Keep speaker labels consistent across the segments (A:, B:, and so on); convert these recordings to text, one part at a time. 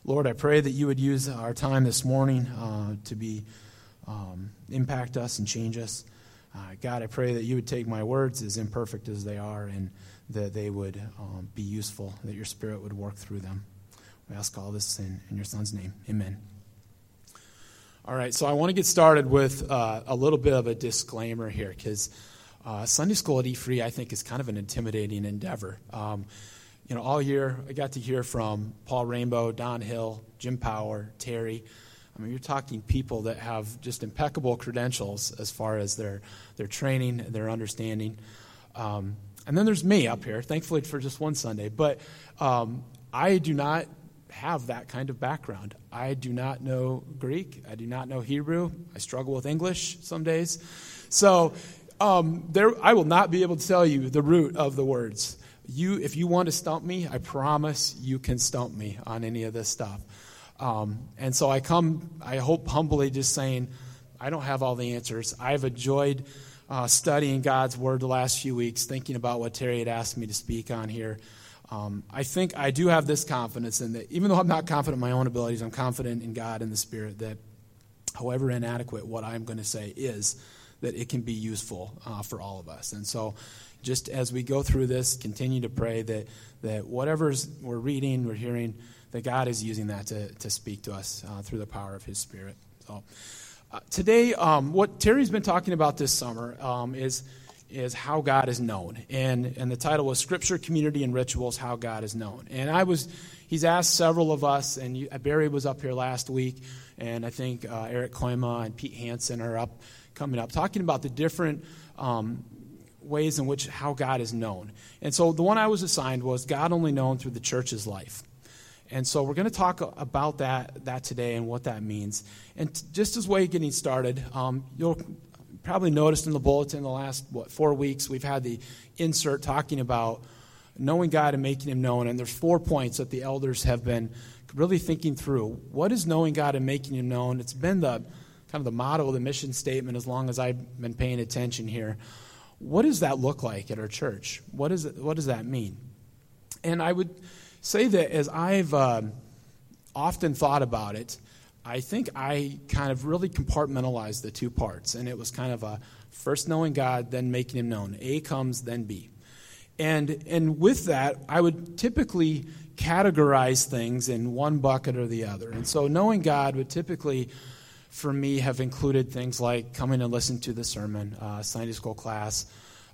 A: Lord, I pray that you would use our time this morning to impact us and change us. God, I pray that you would take my words, as imperfect as they are, and that they would be useful, that your Spirit would work through them. We ask all this in your Son's name. Amen. All right, so I want to get started with a little bit of a disclaimer here, because Sunday school at E-Free, I think, is kind of an intimidating endeavor. All year I got to hear from Paul Rainbow, Don Hill, Jim Power, Terry. I mean, you're talking people that have just impeccable credentials as far as their training, their understanding. And then there's me up here, thankfully for just one Sunday. But I do not have that kind of background. I do not know Greek. I do not know Hebrew. I struggle with English some days. So I will not be able to tell you the root of the words. If you want to stump me, I promise you can stump me on any of this stuff. And so I hope humbly just saying, I don't have all the answers. I've enjoyed studying God's Word the last few weeks, thinking about what Terry had asked me to speak on here. I think I do have this confidence in that, even though I'm not confident in my own abilities, I'm confident in God and the Spirit that however inadequate what I'm going to say is, that it can be useful for all of us. And so just as we go through this, continue to pray that whatever we're reading, we're hearing, that God is using that to speak to us through the power of His Spirit. So today, what Terry's been talking about this summer is how God is known. And the title was Scripture, Community, and Rituals, How God is Known. And he's asked several of us, and Barry was up here last week, and I think Eric Koima and Pete Hansen are coming up, talking about the different ways in which how God is known. And so the one I was assigned was God only known through the church's life. And so we're going to talk about that today and what that means. And just as way of getting started, you'll probably noticed in the bulletin the last 4 weeks we've had the insert talking about knowing God and making Him known. And there's 4 points that the elders have been really thinking through. What is knowing God and making Him known? It's been the motto, the mission statement, as long as I've been paying attention here. What does that look like at our church? What does that mean? And I would say that as I've often thought about it, I think I kind of really compartmentalized the 2 parts. And it was kind of a first knowing God, then making Him known. A comes, then B. And with that, I would typically categorize things in one bucket or the other. And so knowing God would typically, for me, have included things like coming and listen to the sermon, Sunday school class,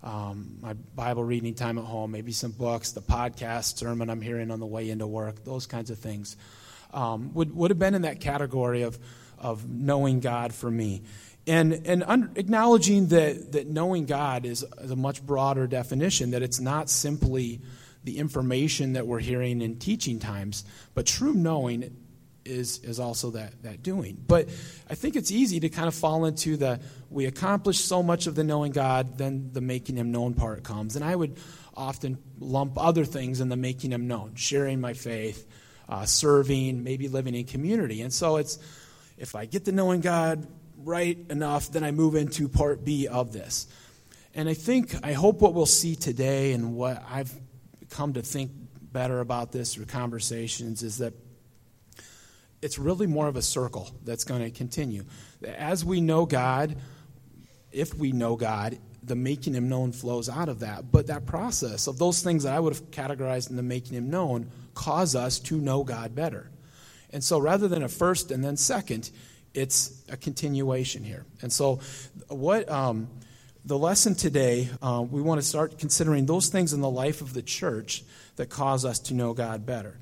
A: my Bible reading time at home, maybe some books, the podcast sermon I'm hearing on the way into work, those kinds of things. Would have been in that category of knowing God for me. And acknowledging that knowing God is a much broader definition, that it's not simply the information that we're hearing in teaching times, but true knowing is also that doing. But I think it's easy to kind of fall into we accomplish so much of the knowing God, then the making Him known part comes. And I would often lump other things in the making Him known, sharing my faith, serving, maybe living in community. And so if I get the knowing God right enough, then I move into part B of this. And I hope what we'll see today and what I've come to think better about this through conversations is that it's really more of a circle that's going to continue. As we know God, if we know God, the making Him known flows out of that. But that process of those things that I would have categorized in the making Him known cause us to know God better. And so rather than a first and then second, it's a continuation here. And so what the lesson today, we want to start considering those things in the life of the church that cause us to know God better.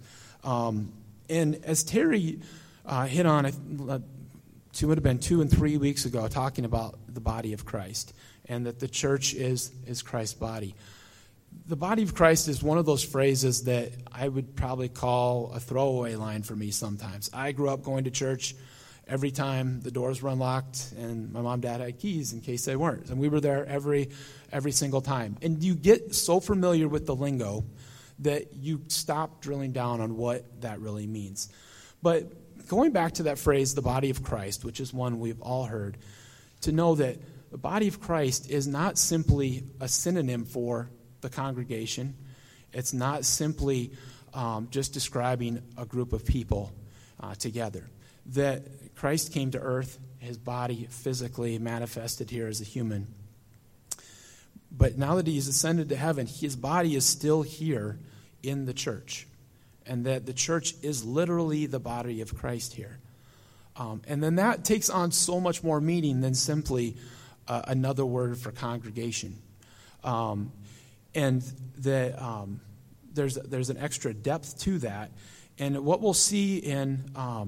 A: And as Terry hit on, it would have been 2 and 3 weeks ago, talking about the body of Christ and that the church is Christ's body. The body of Christ is one of those phrases that I would probably call a throwaway line for me sometimes. I grew up going to church every time the doors were unlocked and my mom and dad had keys in case they weren't. And we were there every single time. And you get so familiar with the lingo that you stop drilling down on what that really means. But going back to that phrase, the body of Christ, which is one we've all heard, to know that the body of Christ is not simply a synonym for the congregation. It's not simply just describing a group of people. together. That Christ came to earth, his body physically manifested here as a human. But now that he's ascended to heaven, his body is still here in the church. And that the church is literally the body of Christ here. And then that takes on so much more meaning than simply another word for congregation. And that there's an extra depth to that. And what we'll see in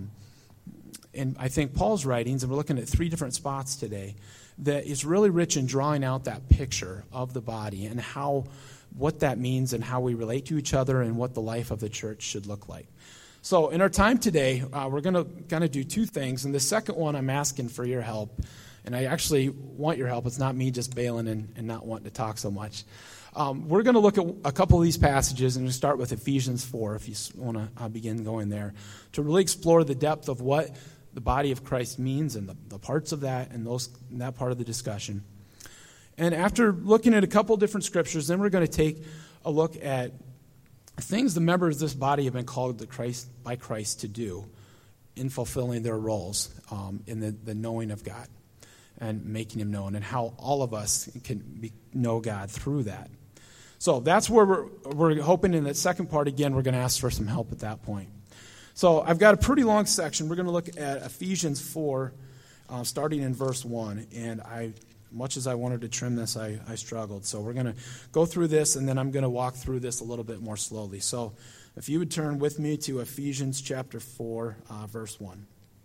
A: I think Paul's writings, and we're looking at 3 different spots today, that is really rich in drawing out that picture of the body and what that means and how we relate to each other and what the life of the church should look like. So in our time today, we're going to kind of do 2 things. And the second one, I'm asking for your help. And I actually want your help. It's not me just bailing and not wanting to talk so much. We're going to look at a couple of these passages, and we'll start with Ephesians 4, if you want to begin going there, to really explore the depth of what the body of Christ means and the parts of that and that part of the discussion. And after looking at a couple of different scriptures, then we're going to take a look at things the members of this body have been called by Christ to do in fulfilling their roles in the knowing of God and making him known, and how all of us can know God through that. So that's where we're hoping in that second part. Again, we're going to ask for some help at that point. So I've got a pretty long section. We're going to look at Ephesians 4, starting in verse 1. And much as I wanted to trim this, I struggled. So we're going to go through this, and then I'm going to walk through this a little bit more slowly. So if you would turn with me to Ephesians chapter 4, verse 1.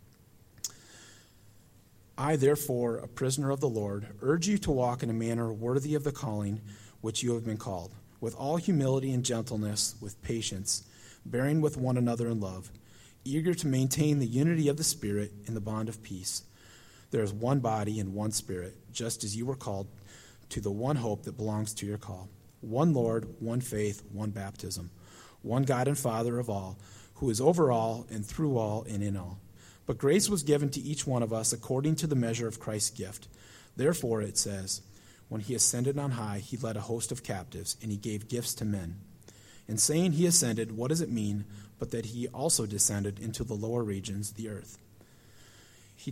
A: I, therefore, a prisoner of the Lord, urge you to walk in a manner worthy of the calling which you have been called, with all humility and gentleness, with patience, bearing with one another in love, eager to maintain the unity of the Spirit in the bond of peace. There is one body and one Spirit, just as you were called to the one hope that belongs to your call. One Lord, one faith, one baptism, one God and Father of all, who is over all and through all and in all. But grace was given to each one of us according to the measure of Christ's gift. Therefore, it says, when he ascended on high, he led a host of captives, and he gave gifts to men. In saying he ascended, what does it mean but that he also descended into the lower regions, the earth? He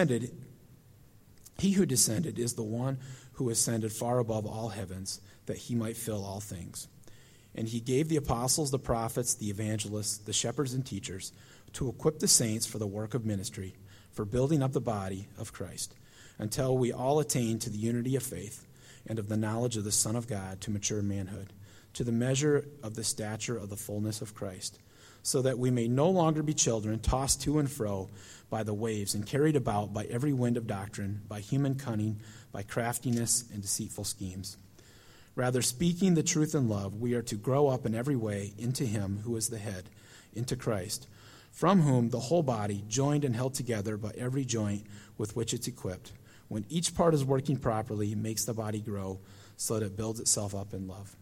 A: who descended is the one who ascended far above all heavens, that he might fill all things. And he gave the apostles, the prophets, the evangelists, the shepherds and teachers, to equip the saints for the work of ministry, for building up the body of Christ, until we all attain to the unity of faith and of the knowledge of the Son of God, to mature manhood, to the measure of the stature of the fullness of Christ, so that we may no longer be children, tossed to and fro by the waves and carried about by every wind of doctrine, by human cunning, by craftiness and deceitful schemes. Rather, speaking the truth in love, we are to grow up in every way into him who is the head, into Christ, from whom the whole body, joined and held together by every joint with which it's equipped, when each part is working properly, makes the body grow so that it builds itself up in love.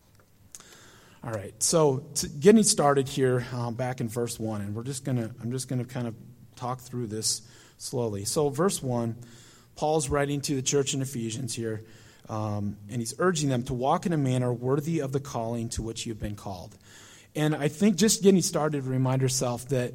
A: All right, so getting started here back in verse 1, and I'm just gonna kind of talk through this slowly. So verse 1, Paul's writing to the church in Ephesians here, and he's urging them to walk in a manner worthy of the calling to which you've been called. And I think just getting started, remind yourself that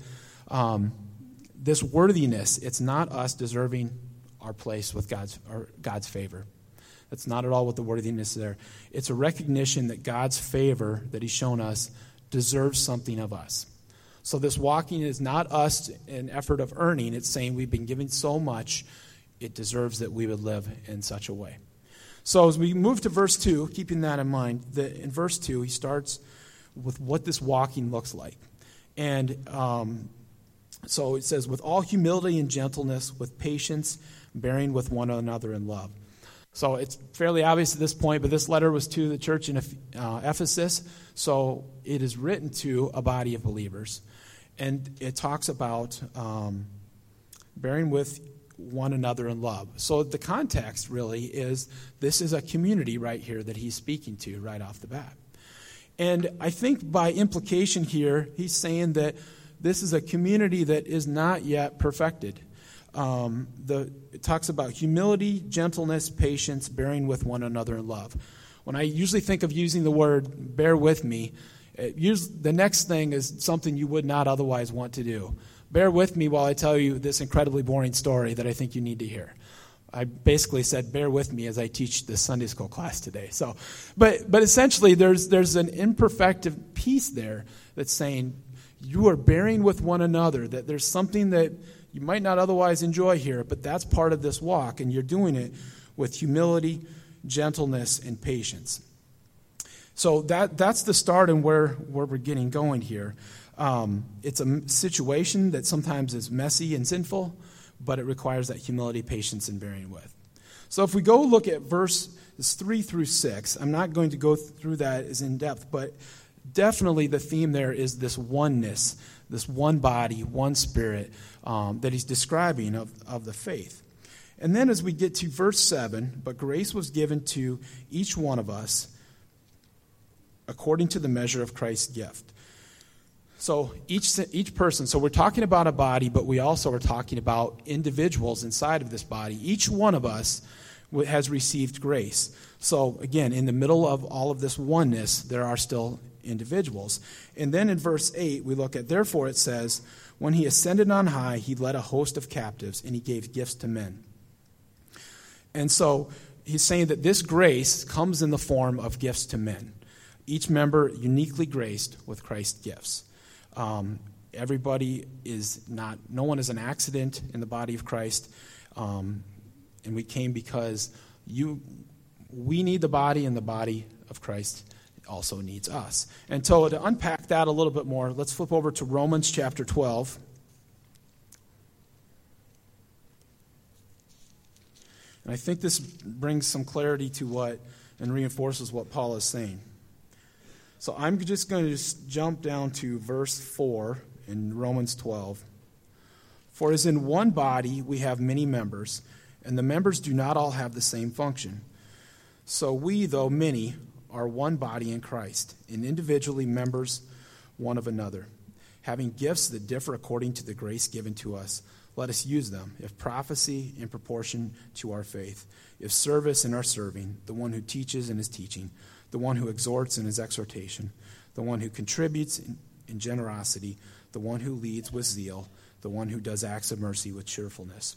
A: this worthiness, it's not us deserving our place with God's favor. That's not at all what the worthiness is there. It's a recognition that God's favor that he's shown us deserves something of us. So this walking is not us an effort of earning. It's saying we've been given so much, it deserves that we would live in such a way. So as we move to verse 2, keeping that in mind, in verse 2, he starts with what this walking looks like. And so it says, with all humility and gentleness, with patience, bearing with one another in love. So it's fairly obvious at this point, but this letter was to the church in Ephesus, so it is written to a body of believers. And it talks about bearing with one another in love. So the context really is this is a community right here that he's speaking to right off the bat. And I think by implication here, he's saying that this is a community that is not yet perfected. It talks about humility, gentleness, patience, bearing with one another in love. When I usually think of using the word bear with me, The next thing is something you would not otherwise want to do. Bear with me while I tell you this incredibly boring story that I think you need to hear. I basically said, bear with me as I teach this Sunday school class today. But essentially, there's an imperfective piece there that's saying you are bearing with one another, that there's something that you might not otherwise enjoy here, but that's part of this walk, and you're doing it with humility, gentleness, and patience. So that's the start and where we're getting going here. It's a situation that sometimes is messy and sinful, but it requires that humility, patience, and bearing with. So if we go look at verses 3 through 6, I'm not going to go through that as in depth, but definitely the theme there is this oneness, this one body, one spirit that he's describing of the faith. And then as we get to verse 7, but grace was given to each one of us according to the measure of Christ's gift. So each person, so we're talking about a body, but we also are talking about individuals inside of this body. Each one of us has received grace. So again, in the middle of all of this oneness, there are still individuals. And then in verse 8, we look at, therefore it says, when he ascended on high, he led a host of captives, and he gave gifts to men. And so he's saying that this grace comes in the form of gifts to men. Each member uniquely graced with Christ's gifts. Everybody is not, no one is an accident in the body of Christ. And we came because we need the body, and the body of Christ also needs us. And so to unpack that a little bit more, let's flip over to Romans chapter 12. And I think this brings some clarity to what and reinforces what Paul is saying. So I'm just going to jump down to verse 4 in Romans 12. For as in one body we have many members, and the members do not all have the same function. So we, though many, are one body in Christ, and individually members one of another. Having gifts that differ according to the grace given to us, let us use them. If prophecy, in proportion to our faith. If service, in our serving. The one who teaches, in his teaching. The one who exhorts, in his exhortation. The one who contributes, in generosity. The one who leads, with zeal. The one who does acts of mercy, with cheerfulness.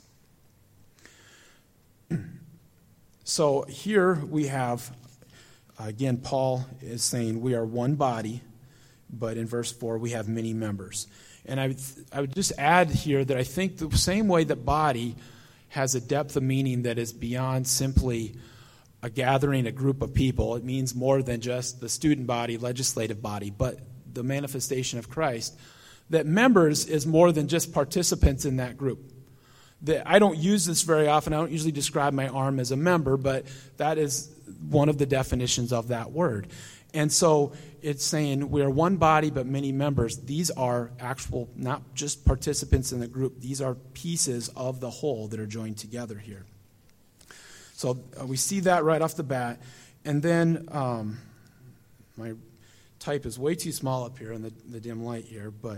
A: So here we have, again, Paul is saying we are one body, but in verse 4 we have many members. And I would just add here that I think the same way that body has a depth of meaning that is beyond simply a gathering, a group of people. It means more than just the student body, legislative body, but the manifestation of Christ. That members is more than just participants in that group. I don't use this very often. I don't usually describe my arm as a member, but that is one of the definitions of that word. And so it's saying we are one body but many members. These are actual, not just participants in the group. These are pieces of the whole that are joined together here. So we see that right off the bat. And then my type is way too small up here in the dim light here, but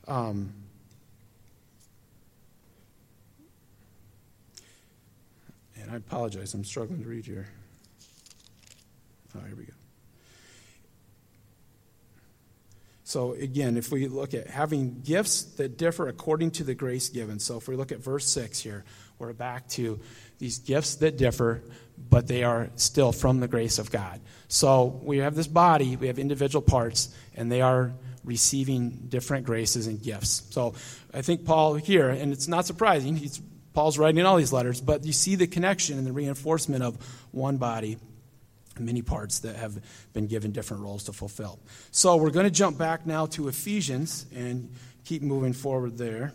A: and I apologize, I'm struggling to read here. Oh, here we go. So again, if we look at having gifts that differ according to the grace given. So if we look at verse 6 here, we're back to these gifts that differ, but they are still from the grace of God. So we have this body, we have individual parts, and they are receiving different graces and gifts. So I think Paul here, and it's not surprising, Paul's writing all these letters, but you see the connection and the reinforcement of one body, many parts that have been given different roles to fulfill. So we're going to jump back now to Ephesians and keep moving forward there.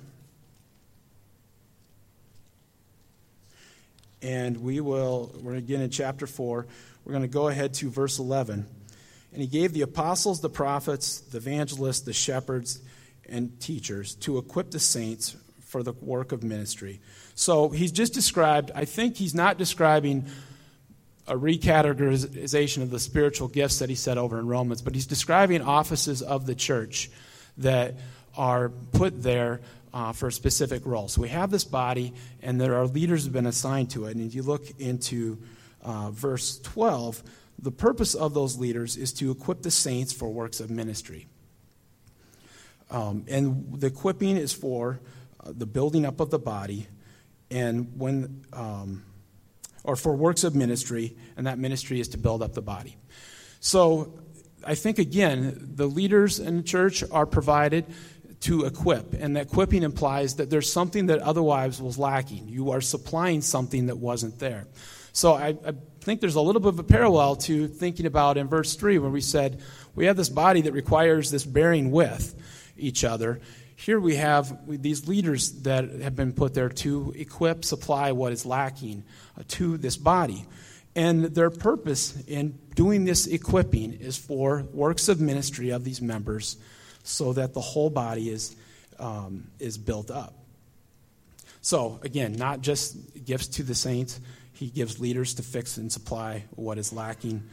A: And we're again in chapter 4. We're going to go ahead to verse 11. And he gave the apostles, the prophets, the evangelists, the shepherds, and teachers to equip the saints for the work of ministry. So he's just described, I think he's not describing a recategorization of the spiritual gifts that he said over in Romans, but he's describing offices of the church that are put there for a specific role. So we have this body, and there are leaders who have been assigned to it. And if you look into verse 12, The purpose of those leaders is to equip the saints for works of ministry. And the equipping is for the building up of the body, and or for works of ministry, and that ministry is to build up the body. So I think, again, the leaders in the church are provided to equip, and that equipping implies that there's something that otherwise was lacking. You are supplying something that wasn't there. So I think there's a little bit of a parallel to thinking about in verse 3 where we said we have this body that requires this bearing with each other. Here we have these leaders that have been put there to equip, supply what is lacking to this body. And their purpose in doing this equipping is for works of ministry of these members so that the whole body is built up. So, again, not just gifts to the saints. He gives leaders to fix and supply what is lacking.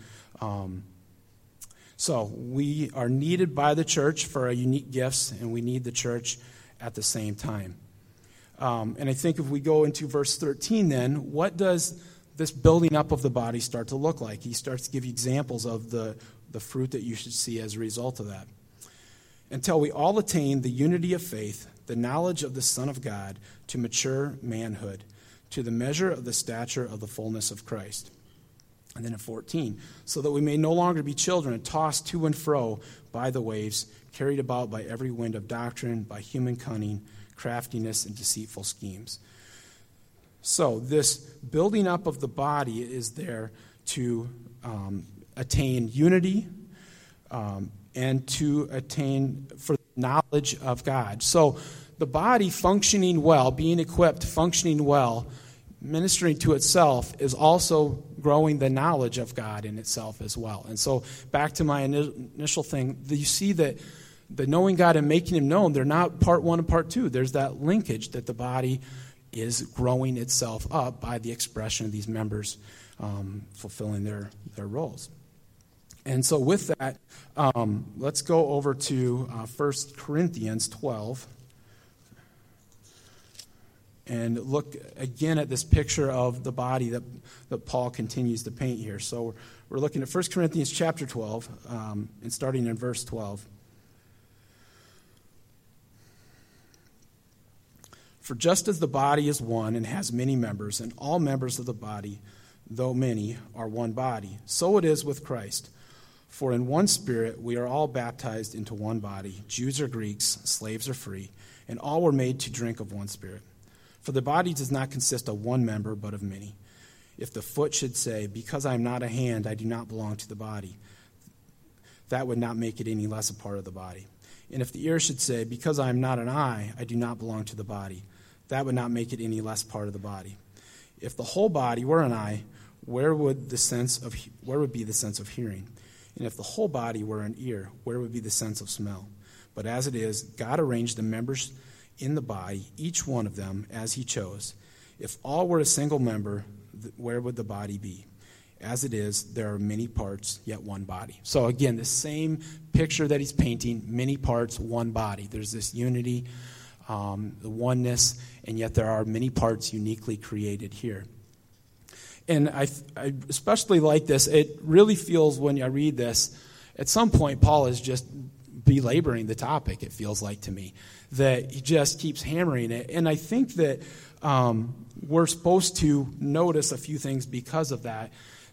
A: So we are needed by the church for our unique gifts, and we need the church at the same time. And I think if we go into verse 13 then, what does this building up of the body start to look like? He starts to give you examples of the fruit that you should see as a result of that. Until we all attain the unity of faith, the knowledge of the Son of God, to mature manhood, to the measure of the stature of the fullness of Christ. And then in 14, so that we may no longer be children, tossed to and fro by the waves, carried about by every wind of doctrine, by human cunning, craftiness, and deceitful schemes. So this building up of the body is there to attain unity and to attain for knowledge of God. So the body functioning well, being equipped, functioning well, ministering to itself is also growing the knowledge of God in itself as well. And so back to my initial thing, you see that the knowing God and making him known, they're not part one and part two. There's that linkage that the body is growing itself up by the expression of these members fulfilling their roles. And so with that, let's go over to 1 Corinthians 12 and look again at this picture of the body that Paul continues to paint here. So we're looking at 1 Corinthians chapter 12 and starting in verse 12. For just as the body is one and has many members, and all members of the body, though many, are one body, so it is with Christ. For in one Spirit we are all baptized into one body, Jews or Greeks, slaves or free, and all were made to drink of one Spirit. For the body does not consist of one member, but of many. If the foot should say, because I am not a hand, I do not belong to the body, that would not make it any less a part of the body. And if the ear should say, because I am not an eye, I do not belong to the body, that would not make it any less part of the body. If the whole body were an eye, where would be the sense of hearing? And if the whole body were an ear, where would be the sense of smell? But as it is, God arranged the members in the body, each one of them, as he chose. If all were a single member, where would the body be? As it is, there are many parts, yet one body. So again, the same picture that he's painting, many parts, one body. There's this unity, the oneness, and yet there are many parts uniquely created here. And I especially like this. It really feels when I read this, at some point Paul is just belaboring the topic, it feels like to me, that he just keeps hammering it. And I think that we're supposed to notice a few things because of that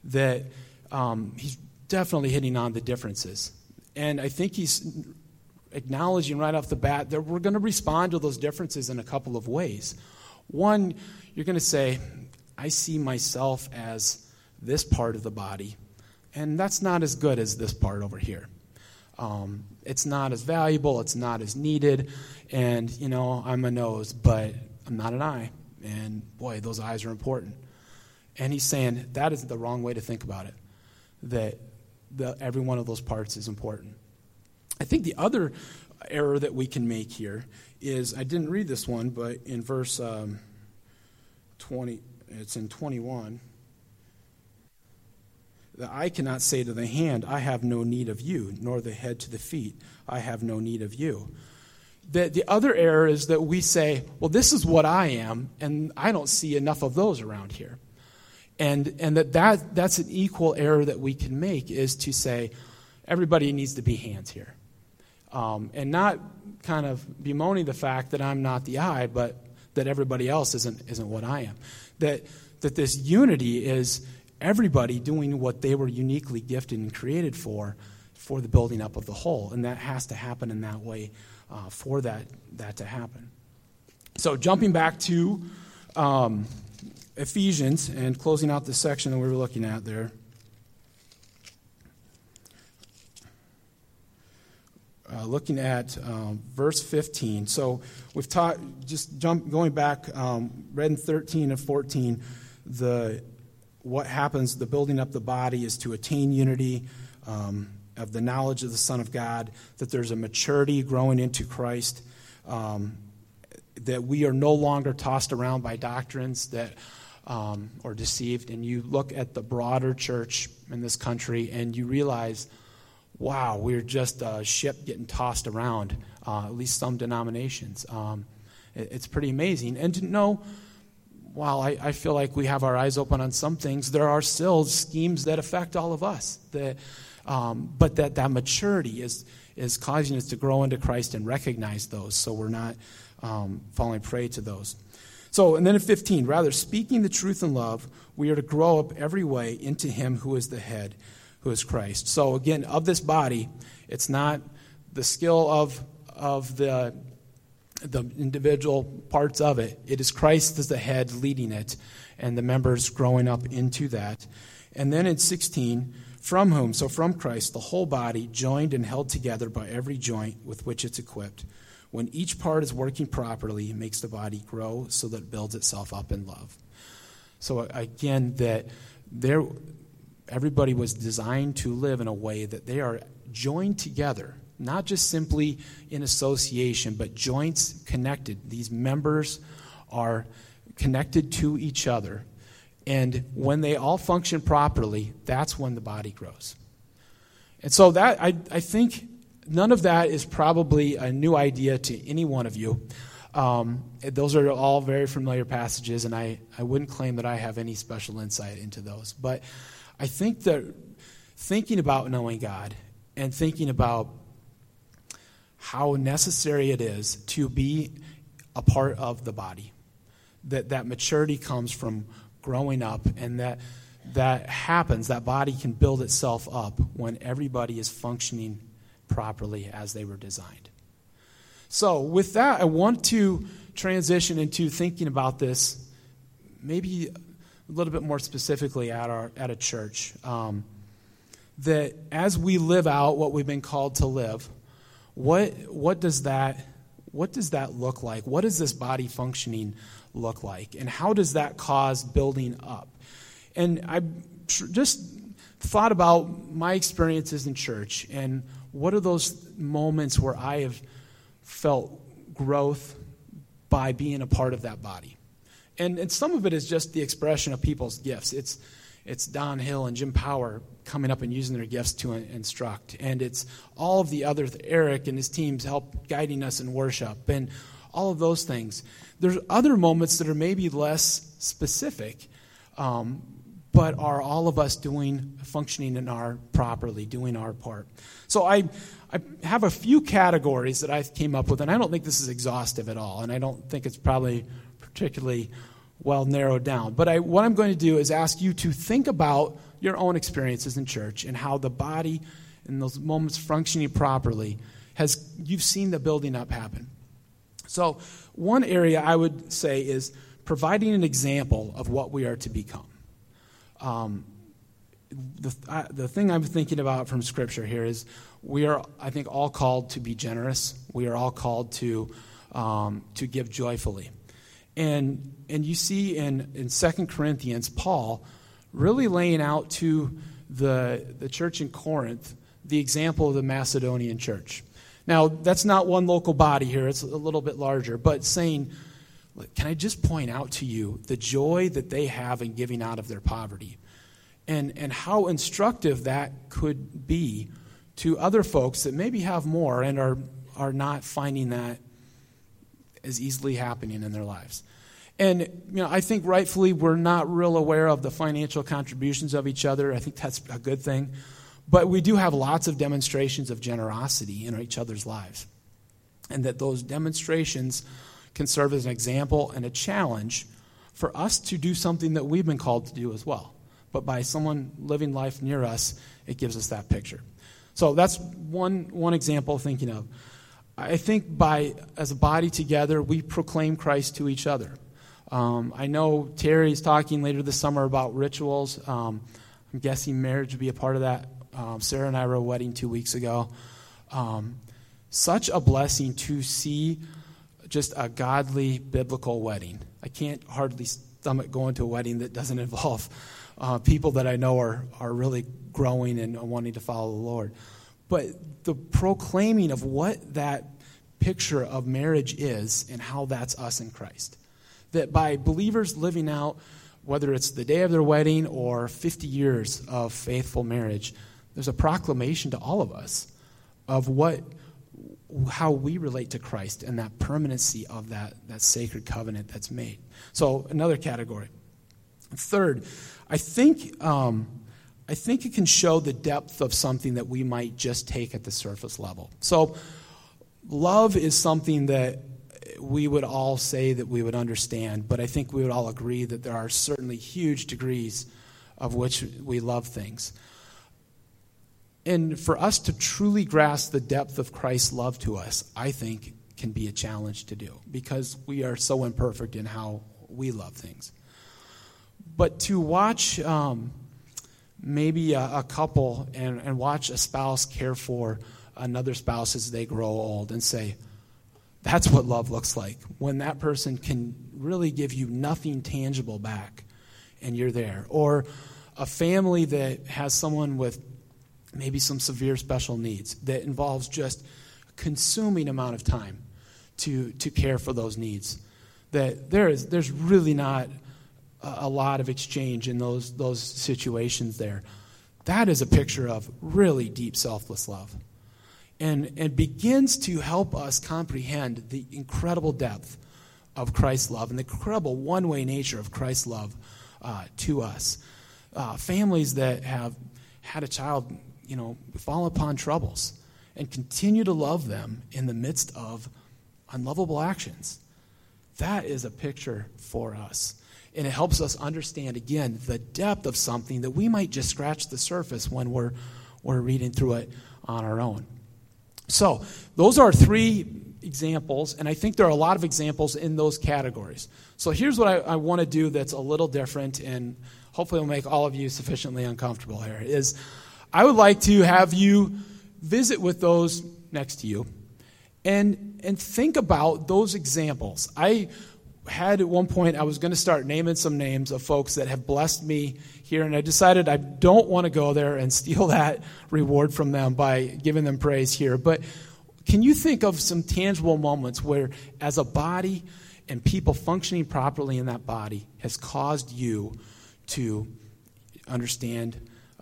A: he's definitely hitting on the differences. And I think he's acknowledging right off the bat that we're going to respond to those differences in a couple of ways. One, you're going to say, I see myself as this part of the body, and that's not as good as this part over here. It's not as valuable, it's not as needed, and, I'm a nose, but I'm not an eye. And, boy, those eyes are important. And he's saying that is the wrong way to think about it, that every one of those parts is important. I think the other error that we can make here is, I didn't read this one, but in verse 20, it's in 21. The eye cannot say to the hand, I have no need of you, nor the head to the feet, I have no need of you. The other error is that we say, well, this is what I am, and I don't see enough of those around here. And that's an equal error that we can make, is to say everybody needs to be hands here. And not kind of bemoaning the fact that I'm not the eye, but that everybody else isn't what I am. That this unity is everybody doing what they were uniquely gifted and created for the building up of the whole. And that has to happen in that way for that to happen. So jumping back to Ephesians and closing out the section that we were looking at there. Looking at verse 15. So we've taught, going back, read in 13 and 14, what happens, the building up the body is to attain unity of the knowledge of the Son of God, that there's a maturity growing into Christ, that we are no longer tossed around by doctrines that or deceived. And you look at the broader church in this country and you realize, wow, we're just a ship getting tossed around, at least some denominations. It's pretty amazing. And to know, while I feel like we have our eyes open on some things, there are still schemes that affect all of us. But that maturity is causing us to grow into Christ and recognize those, so we're not falling prey to those. So, and then in 15, rather, speaking the truth in love, we are to grow up every way into him who is the head, who is Christ. So again, of this body, it's not the skill of the individual parts of it. It is Christ as the head leading it, and the members growing up into that. And then in 16, from whom, so from Christ, the whole body, joined and held together by every joint with which it's equipped, when each part is working properly, makes the body grow so that it builds itself up in love. So again, everybody was designed to live in a way that they are joined together, not just simply in association, but joints connected. These members are connected to each other. And when they all function properly, that's when the body grows. And so that I think none of that is probably a new idea to any one of you. Those are all very familiar passages, and I wouldn't claim that I have any special insight into those. But I think that thinking about knowing God and thinking about how necessary it is to be a part of the body, that maturity comes from growing up, and that happens, that body can build itself up when everybody is functioning properly as they were designed. So with that, I want to transition into thinking about this maybe a little bit more specifically at a church. That as we live out what we've been called to live, what does that look like? What does this body functioning look like? And how does that cause building up? And I just thought about my experiences in church, and what are those moments where I have felt growth by being a part of that body? And some of it is just the expression of people's gifts. It's Don Hill and Jim Power coming up and using their gifts to instruct. And it's all of the other, Eric and his teams help guiding us in worship, and all of those things. There's other moments that are maybe less specific, but are all of us functioning properly, doing our part. So I have a few categories that I came up with, and I don't think this is exhaustive at all, and I don't think it's probably particularly well narrowed down. But what I'm going to do is ask you to think about your own experiences in church and how the body in those moments functioning properly you've seen the building up happen. So one area I would say is providing an example of what we are to become. The thing I'm thinking about from Scripture here is we are, I think, all called to be generous. We are all called to give joyfully. And you see in 2 Corinthians, Paul really laying out to the church in Corinth the example of the Macedonian church. Now, that's not one local body here. It's a little bit larger. But saying, can I just point out to you the joy that they have in giving out of their poverty? And how instructive that could be to other folks that maybe have more and are not finding that as easily happening in their lives. And, I think rightfully we're not real aware of the financial contributions of each other. I think that's a good thing. But we do have lots of demonstrations of generosity in each other's lives. And that those demonstrations can serve as an example and a challenge for us to do something that we've been called to do as well. But by someone living life near us, it gives us that picture. So that's one example thinking of. I think as a body together, we proclaim Christ to each other. I know Terry's talking later this summer about rituals. I'm guessing marriage would be a part of that. Sarah and I were at a wedding 2 weeks ago. Such a blessing to see just a godly, biblical wedding. I can't hardly stomach going to a wedding that doesn't involve people that I know are really growing and wanting to follow the Lord. But the proclaiming of what that picture of marriage is and how that's us in Christ. That by believers living out, whether it's the day of their wedding or 50 years of faithful marriage, there's a proclamation to all of us of how we relate to Christ and that permanency of that sacred covenant that's made. So another category. Third, I think it can show the depth of something that we might just take at the surface level. So love is something that we would all say that we would understand, but I think we would all agree that there are certainly huge degrees of which we love things. And for us to truly grasp the depth of Christ's love to us, I think can be a challenge to do because we are so imperfect in how we love things. But to watch maybe a couple and watch a spouse care for another spouse as they grow old and say, that's what love looks like, when that person can really give you nothing tangible back and you're there. Or a family that has someone with maybe some severe special needs that involves just a consuming amount of time to care for those needs. That there's really not a lot of exchange in those situations there. That is a picture of really deep selfless love. And begins to help us comprehend the incredible depth of Christ's love and the incredible one-way nature of Christ's love to us. Families that have had a child, fall upon troubles and continue to love them in the midst of unlovable actions. That is a picture for us. And it helps us understand, again, the depth of something that we might just scratch the surface when we're reading through it on our own. So those are 3 examples, and I think there are a lot of examples in those categories. So here's what I want to do that's a little different, and hopefully will make all of you sufficiently uncomfortable here, is I would like to have you visit with those next to you and think about those examples. I had at one point, I was going to start naming some names of folks that have blessed me here, and I decided I don't want to go there and steal that reward from them by giving them praise here. But can you think of some tangible moments where, as a body and people functioning properly in that body, has caused you to understand,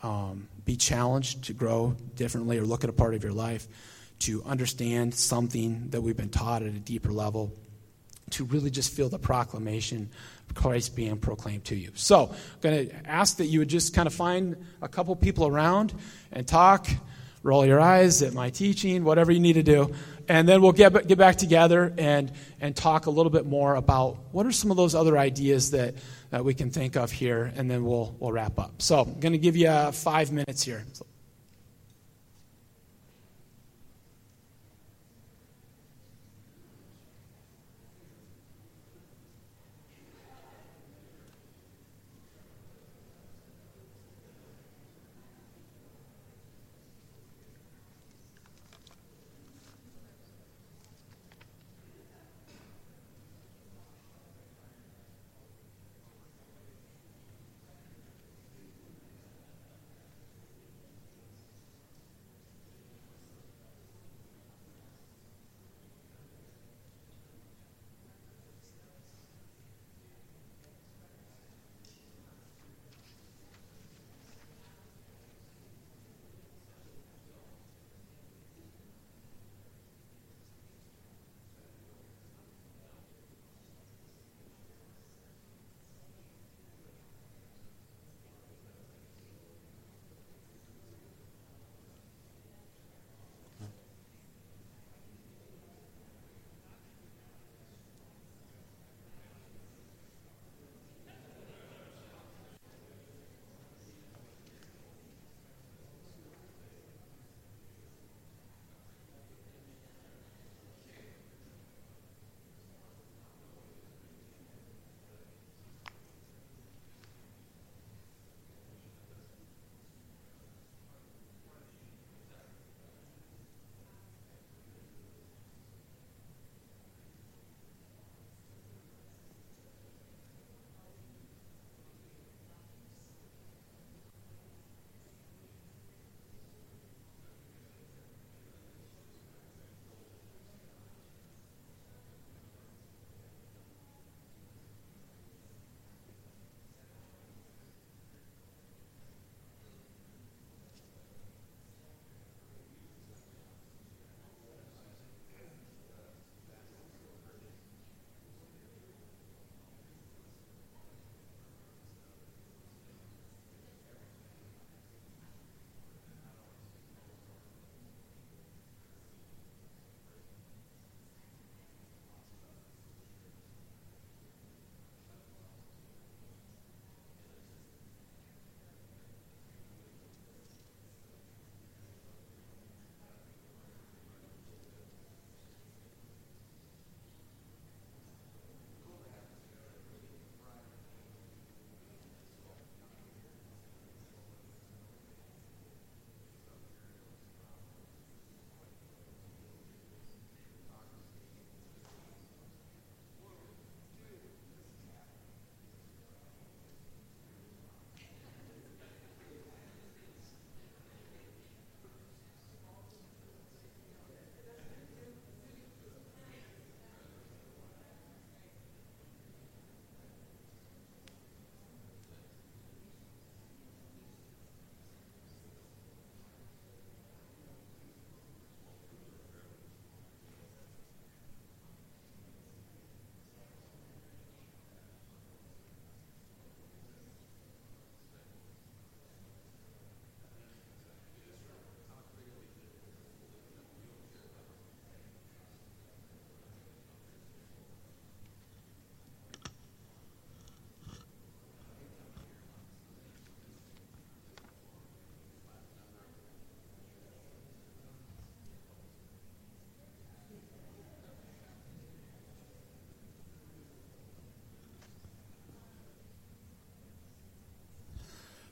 A: be challenged to grow differently or look at a part of your life, to understand something that we've been taught at a deeper level, to really just feel the proclamation of Christ being proclaimed to you. So I'm going to ask that you would just kind of find a couple people around and talk, roll your eyes at my teaching, whatever you need to do, and then we'll get back together and talk a little bit more about what are some of those other ideas that we can think of here, and then we'll wrap up. So I'm going to give you 5 minutes here.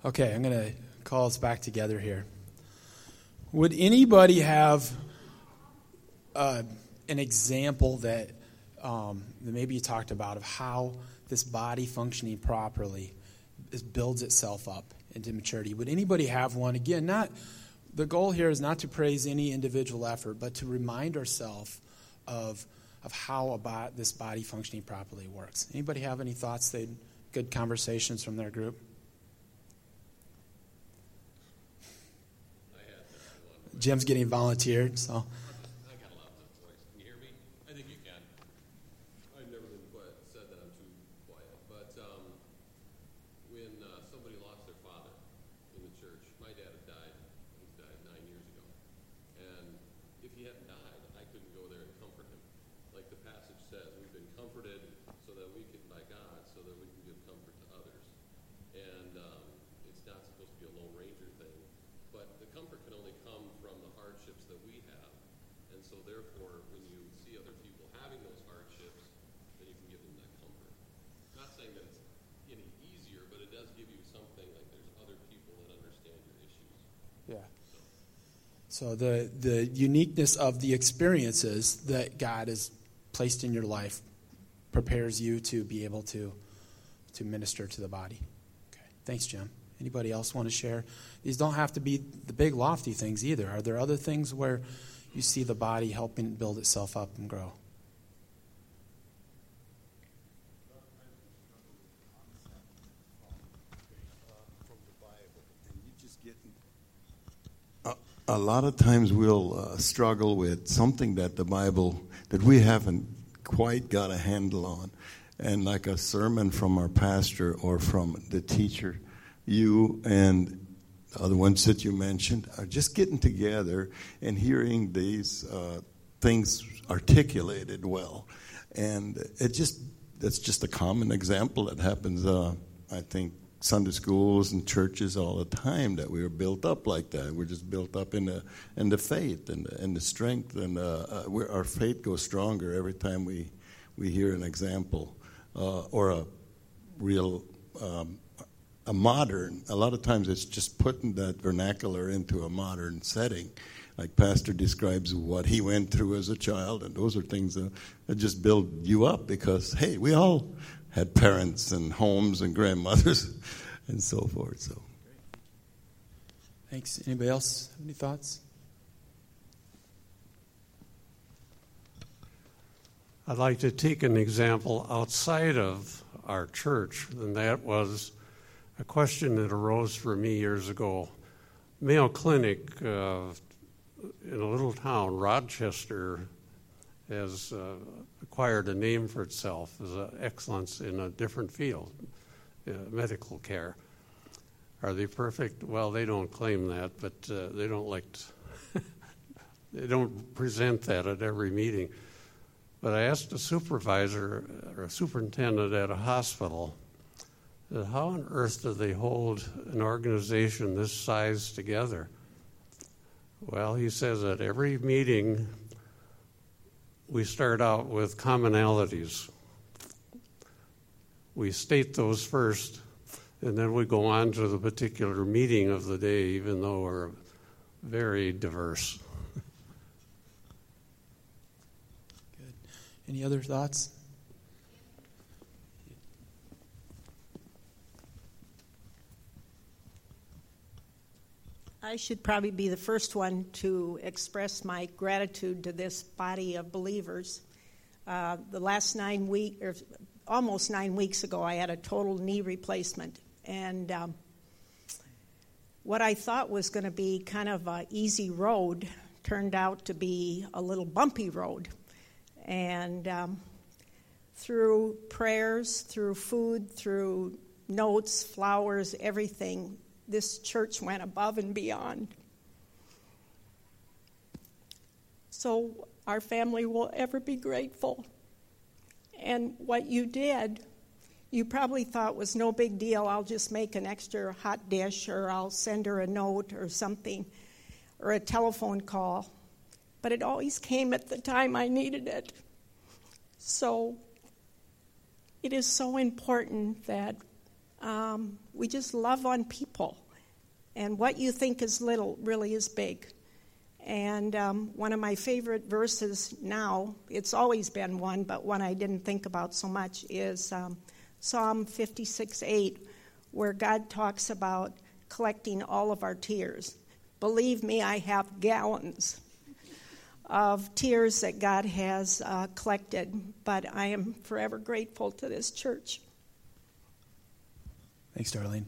A: Okay, I'm going to call us back together here. Would anybody have an example that maybe you talked about of how this body functioning properly builds itself up into maturity? Would anybody have one? Again, the goal here is not to praise any individual effort, but to remind ourselves of how this body functioning properly works. Anybody have any thoughts? Good conversations from their group? Jim's getting volunteered, so.
B: I got lots of voice. Can you hear me? I think you can. I've never been said that I'm too quiet. But when somebody lost their father in the church, my dad had died. He's died 9 years ago. And if he hadn't died, I couldn't go there and comfort him. Like the passage says, we've been comforted so that we can, by God, so that we can give comfort to others. And it's not supposed to be a Lone Ranger thing. But the comfort can only come from the hardships that we have. And so therefore, when you see other people having those hardships, then you can give them that comfort. Not saying that it's any easier, but it does give you something like there's other people that understand your issues.
A: Yeah. So the uniqueness of the experiences that God has placed in your life prepares you to be able to minister to the body. Okay. Thanks, Jim. Anybody else want to share? These don't have to be the big lofty things either. Are there other things where you see the body helping build itself up and grow?
C: A lot of times we'll struggle with something that the Bible, that we haven't quite got a handle on. And like a sermon from our pastor or from the teacher, you and the other ones that you mentioned are just getting together and hearing these things articulated well. And that's just a common example that happens, I think, Sunday schools and churches all the time, that we are built up like that. We're just built up in the faith and the strength, and our faith goes stronger every time we hear an example or a real a modern. A lot of times it's just putting that vernacular into a modern setting, like Pastor describes what he went through as a child, and those are things that just build you up, because hey, we all had parents and homes and grandmothers and so forth. So,
A: thanks. Anybody else have any thoughts?
D: I'd like to take an example outside of our church, and that was a question that arose for me years ago. Mayo Clinic in a little town, Rochester, has acquired a name for itself as excellence in a different field, medical care. Are they perfect? Well, they don't claim that, but they don't they don't present that at every meeting. But I asked a supervisor or a superintendent at a hospital, how on earth do they hold an organization this size together? Well, he says at every meeting, we start out with commonalities. We state those first, and then we go on to the particular meeting of the day, even though we're very diverse.
A: Good. Any other thoughts?
E: I should probably be the first one to express my gratitude to this body of believers. The last almost 9 weeks ago, I had a total knee replacement. And what I thought was going to be kind of an easy road turned out to be a little bumpy road. And through prayers, through food, through notes, flowers, everything, this church went above and beyond. So our family will ever be grateful. And what you did, you probably thought was no big deal. I'll just make an extra hot dish, or I'll send her a note or something, or a telephone call. But it always came at the time I needed it. So it is so important that we just love on people. And what you think is little really is big. And one of my favorite verses now, it's always been one, but one I didn't think about so much, is Psalm 56:8, where God talks about collecting all of our tears. Believe me, I have gallons of tears that God has collected, but I am forever grateful to this church.
A: Thanks, Darlene.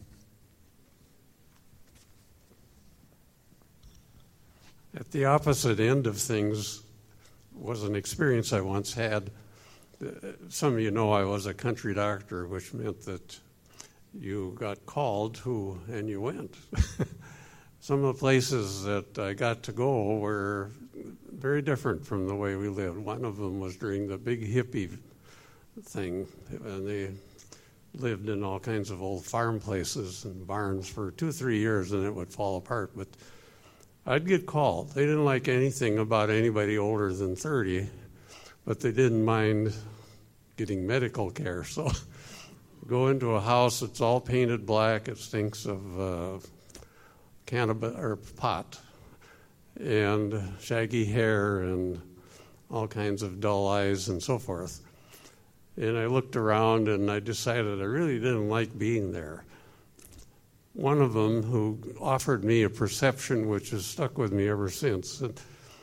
D: At the opposite end of things was an experience I once had. Some of you know I was a country doctor, which meant that you got called to and you went. Some of the places that I got to go were very different from the way we lived. One of them was during the big hippie thing, and they lived in all kinds of old farm places and barns for 2 or 3 years, and it would fall apart. But I'd get called. They didn't like anything about anybody older than 30, but they didn't mind getting medical care. So go into a house that's all painted black. It stinks of cannabis or pot and shaggy hair and all kinds of dull eyes and so forth. And I looked around and I decided I really didn't like being there. One of them, who offered me a perception which has stuck with me ever since, that,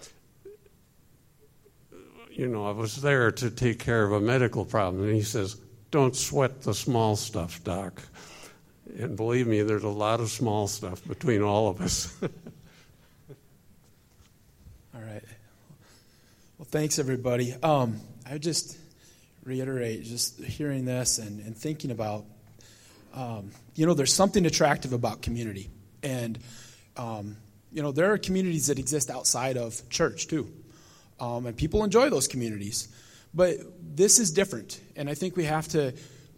D: I was there to take care of a medical problem. And he says, "Don't sweat the small stuff, Doc." And believe me, there's a lot of small stuff between all of us.
A: All right. Well, thanks, everybody. I just reiterate, just hearing this and thinking about, there's something attractive about community. And, there are communities that exist outside of church, too. And people enjoy those communities. But this is different. And I think we have to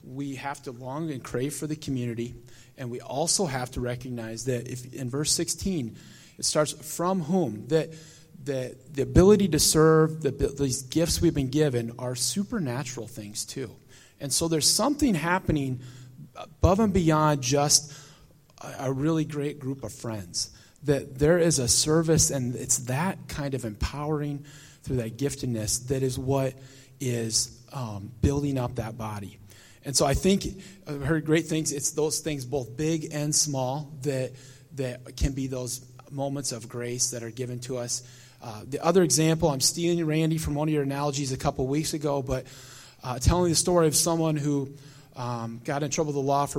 A: long and crave for the community. And we also have to recognize that if in verse 16, it starts from whom, that the ability to serve, these gifts we've been given are supernatural things too. And so there's something happening above and beyond just a really great group of friends. That there is a service, and it's that kind of empowering through that giftedness that is what is building up that body. And so I think I've heard great things. It's those things, both big and small, that can be those moments of grace that are given to us. The other example, I'm stealing, Randy, from one of your analogies a couple weeks ago, but telling the story of someone who got in trouble with the law for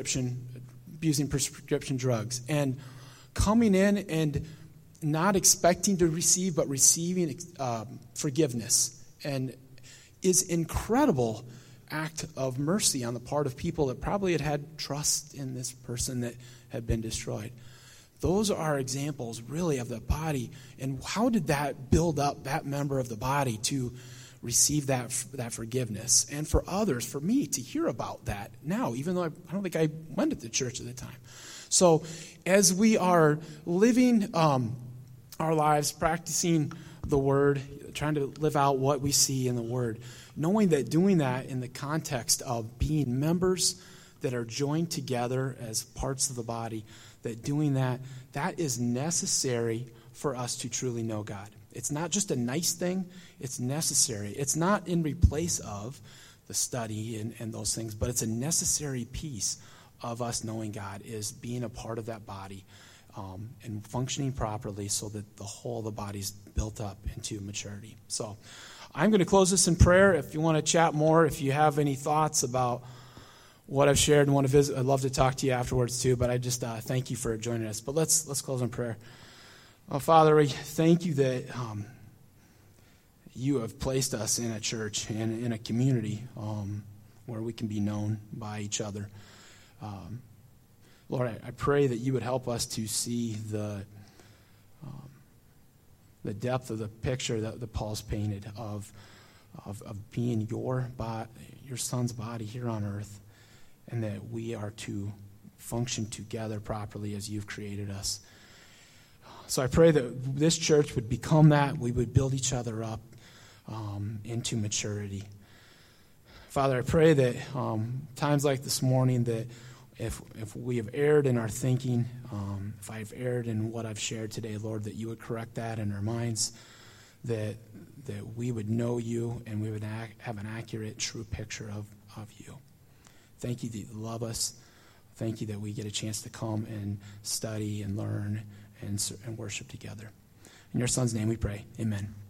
A: abusing prescription drugs, and coming in and not expecting to receive, but receiving forgiveness, and is incredible act of mercy on the part of people that probably had trust in this person that had been destroyed. Those are examples really of the body, and how did that build up that member of the body to receive that forgiveness, and for others, for me to hear about that now, even though I don't think I went to the church at the time. So as we are living our lives, practicing the Word, trying to live out what we see in the Word, knowing that doing that in the context of being members that are joined together as parts of the body, that doing that is necessary for us to truly know God. It's not just a nice thing, it's necessary. It's not in replace of the study and those things, but it's a necessary piece of us knowing God, is being a part of that body and functioning properly so that the whole of the body's built up into maturity. So I'm going to close this in prayer. If you want to chat more, if you have any thoughts about what I've shared and want to visit, I'd love to talk to you afterwards too, but I just thank you for joining us. But let's close in prayer. Oh, Father, we thank you that you have placed us in a church and in a community where we can be known by each other. Lord, I pray that you would help us to see the depth of the picture that Paul's painted of being your son's body here on earth, and that we are to function together properly as you've created us. So I pray that this church would become that. We would build each other up into maturity. Father, I pray that times like this morning, that if we have erred in our thinking, if I've erred in what I've shared today, Lord, that you would correct that in our minds, that we would know you and we would have an accurate, true picture of you. Thank you that you love us. Thank you that we get a chance to come and study and learn and worship together. In your Son's name we pray. Amen.